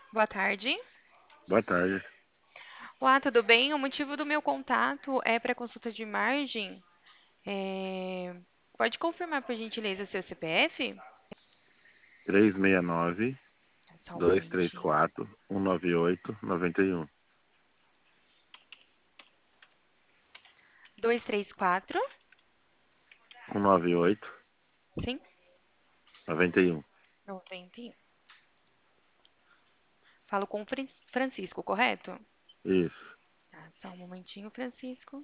Boa tarde. Boa tarde. Olá, tudo bem? O motivo do meu contato é para consulta de margem. Pode confirmar, por gentileza, seu CPF? 369 Só um momentinho. 234 198 91 234. 198 Sim, 91. 91. Falo com o Francisco, correto? Isso. Tá, só um momentinho, Francisco.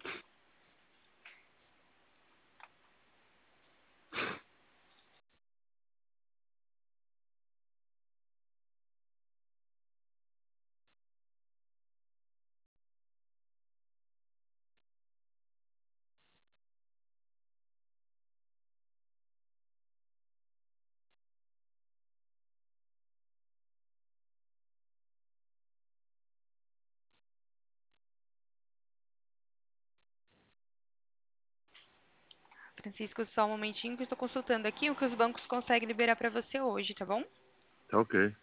Francisco, só um momentinho que eu estou consultando aqui o que os bancos conseguem liberar para você hoje, tá bom? Tá ok.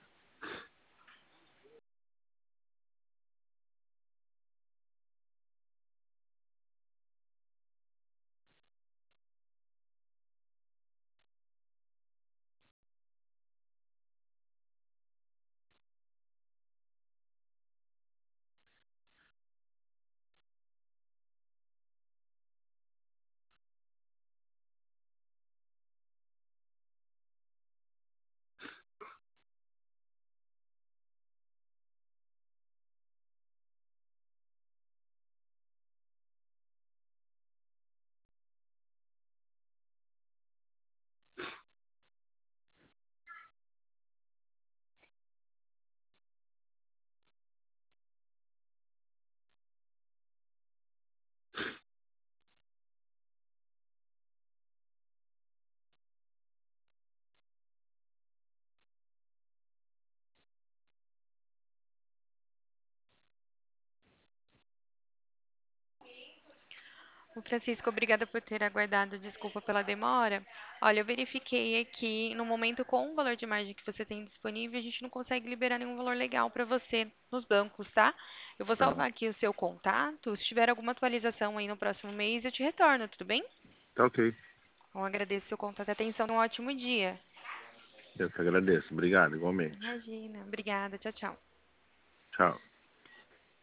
Ô, Francisco, obrigada por ter aguardado. Desculpa pela demora. Olha, eu verifiquei aqui, no momento com o valor de margem que você tem disponível, a gente não consegue liberar nenhum valor legal para você nos bancos, tá? Eu vou Tá. salvar aqui o seu contato. Se tiver alguma atualização aí no próximo mês, eu te retorno, tudo bem? Tá ok. Então, agradeço o seu contato e atenção. Um ótimo dia. Eu que agradeço. Obrigado, igualmente. Imagina. Obrigada. Tchau, tchau. Tchau.